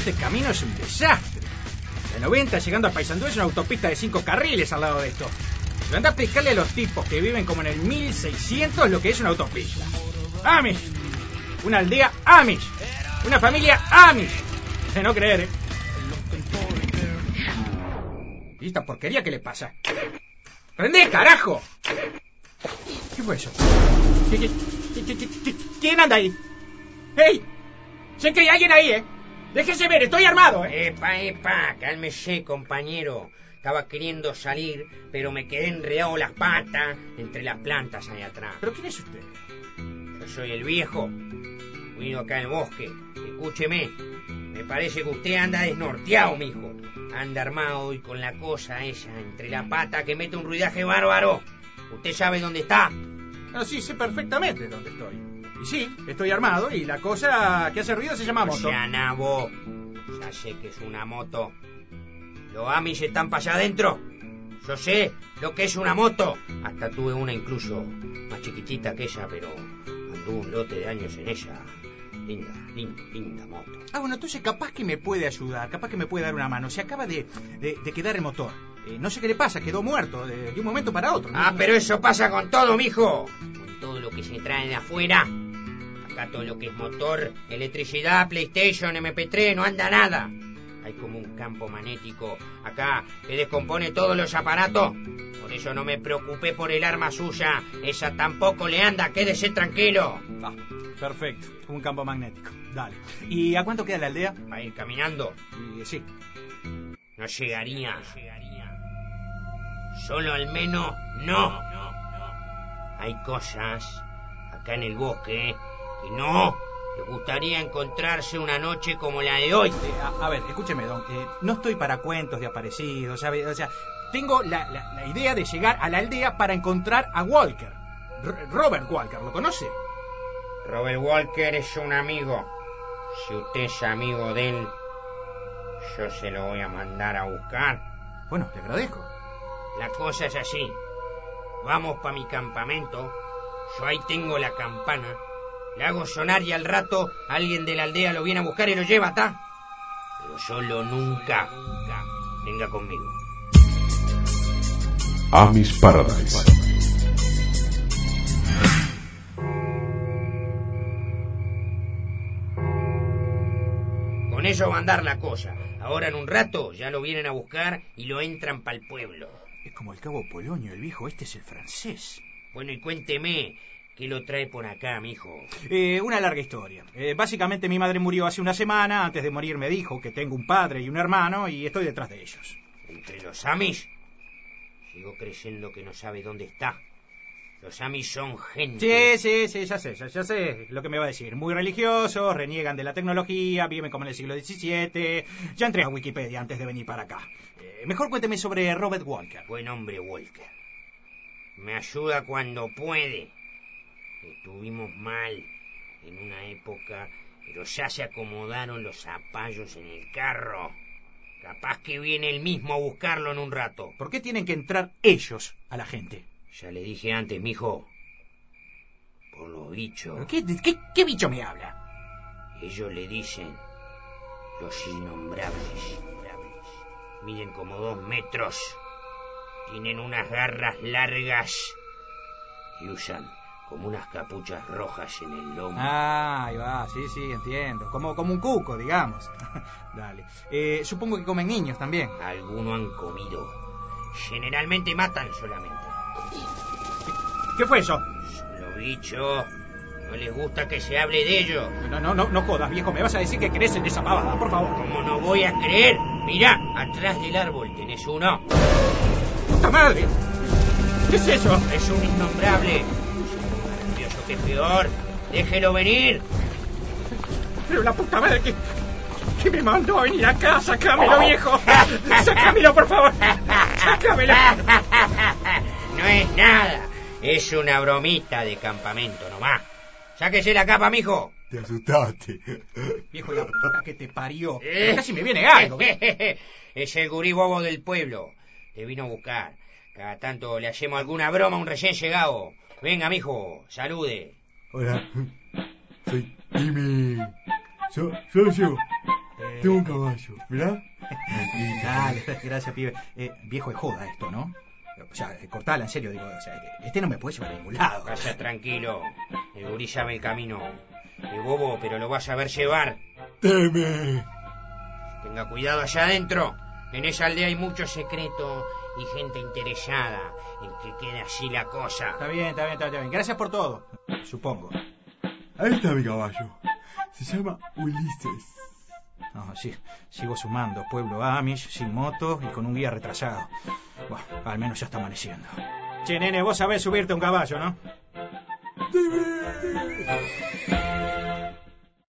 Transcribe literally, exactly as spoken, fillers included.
este camino es un desastre. La noventa llegando a Paysandú es una autopista de cinco carriles al lado de esto. Pero anda a explicarle a los tipos que viven como en el mil seiscientos lo que es una autopista. Amish. Una aldea Amish. Una familia Amish. De no creer, ¿eh? ¿Y esta porquería qué le pasa? ¡Prende, carajo! ¿Qué fue eso? ¿Qué, qué, qué, qué, qué, ¿Quién anda ahí? ¡Hey! Sé que hay alguien ahí, ¿eh? Déjese ver, estoy armado, ¿eh? Epa, epa, cálmese, compañero. Estaba queriendo salir, pero me quedé enredado las patas entre las plantas ahí atrás. ¿Pero quién es usted? Yo soy el viejo. Cuido acá en el bosque. Escúcheme. Me parece que usted anda desnorteado, mijo. Anda armado y con la cosa esa entre la pata que mete un ruidaje bárbaro. ¿Usted sabe dónde está? Ah, sí, sé perfectamente dónde estoy. Y sí, estoy armado y la cosa que hace ruido se llama moto. O sea, nabo. Ya sé que es una moto. Los Amish están para allá adentro. Yo sé lo que es una moto. Hasta tuve una incluso más chiquitita que ella, pero anduve un lote de años en ella. Linda, linda, linda moto. Ah, bueno, entonces capaz que me puede ayudar, capaz que me puede dar una mano. Se acaba de, de, de quedar el motor. Eh, no sé qué le pasa, quedó muerto de, de un momento para otro. Ah, pero eso pasa con todo, mijo. Con todo lo que se trae de afuera. Acá todo lo que es motor, electricidad, PlayStation, eme pe tres, no anda nada. Hay como un campo magnético acá que descompone todos los aparatos. Por eso no me preocupé por el arma suya. Esa tampoco le anda, quédese tranquilo. Ah, perfecto, un campo magnético. Dale. ¿Y a cuánto queda la aldea? Va a ir caminando. Y, sí. No llegaría. No llegaría. Solo al menos no. Hay cosas acá en el bosque que no les gustaría encontrarse una noche como la de hoy. Eh, a, a ver, escúcheme, don. Eh, no estoy para cuentos de aparecidos, ¿sabe? O sea, tengo la, la, la idea de llegar a la aldea para encontrar a Walker. R- Robert Walker, ¿lo conoce? Robert Walker es un amigo. Si usted es amigo de él, yo se lo voy a mandar a buscar. Bueno, te agradezco. La cosa es así. Vamos para mi campamento. Yo ahí tengo la campana. Le hago sonar y al rato alguien de la aldea lo viene a buscar y lo lleva, ¿tá? Pero solo nunca. Venga conmigo. Amish Paradise. Con eso va a andar la cosa. Ahora en un rato ya lo vienen a buscar y lo entran para el pueblo. Es como el cabo Polonio, el viejo este es el francés. Bueno, y cuénteme, ¿qué lo trae por acá, mijo? Eh, una larga historia. Eh, básicamente mi madre murió hace una semana. Antes de morir me dijo que tengo un padre y un hermano y estoy detrás de ellos. ¿Entre los Amish? Sigo creyendo que no sabe dónde está. Los Amish son gente. Sí, sí, sí, ya sé, ya, ya sé lo que me va a decir. Muy religiosos, reniegan de la tecnología, viven como en el siglo diecisiete. Ya entré a Wikipedia antes de venir para acá. Eh, mejor cuénteme sobre Robert Walker. Buen hombre, Walker. Me ayuda cuando puede. Estuvimos mal en una época, pero ya se acomodaron los zapallos en el carro. Capaz que viene él mismo a buscarlo en un rato. ¿Por qué tienen que entrar ellos a la gente? Ya le dije antes, mijo. Por los bichos. ¿Qué, qué, qué bicho me habla? Ellos le dicen los innombrables. Miden como dos metros. Tienen unas garras largas y usan como unas capuchas rojas en el lomo. Ah, ahí va, sí, sí, entiendo. Como, como un cuco, digamos. Dale. Eh, supongo que comen niños también. Algunos han comido. Generalmente matan solamente. ¿Qué, qué fue eso? Son los bichos. No les gusta que se hable de ellos. No, no, no, no jodas, viejo. Me vas a decir que crees en esa pavada, por favor. ¿Cómo no voy a creer? Mirá, atrás del árbol tenés uno. ¡Puta madre! ¿Qué es eso? Es un innombrable. Es un más nervioso que peor. Déjelo venir. Pero la puta madre que... que me mandó a venir acá. ¡Sácamelo, viejo! ¡Sácamelo, por favor! ¡Sácamelo! No es nada. Es una bromita de campamento nomás. Sáquese la capa, mijo. Te asustaste. Viejo, la puta que te parió. Casi me viene algo. Es el gurí bobo del pueblo. Te vino a buscar. Cada tanto le hacemos alguna broma a un recién llegado. Venga, mijo, salude. Hola, soy Timmy. Yo, soy yo. Eh, Tengo un caballo, mirá. Dale, gracias, pibe. Eh, viejo, es joda esto, ¿no? O sea, cortala, en serio, digo. O sea, este no me puede llevar a ningún lado. Vaya tranquilo. El gurí sabe el camino. Es bobo, pero lo vas a ver llevar. Teme. Tenga cuidado allá adentro. En esa aldea hay mucho secreto y gente interesada en que quede así la cosa. Está bien, está bien, está bien. Gracias por todo, supongo. Ahí está mi caballo. Se llama Ulises. No, sí, sigo sumando. Pueblo Amish, sin moto y con un guía retrasado. Bueno, al menos ya está amaneciendo. Che, nene, vos sabés subirte a un caballo, ¿no? ¡Teme!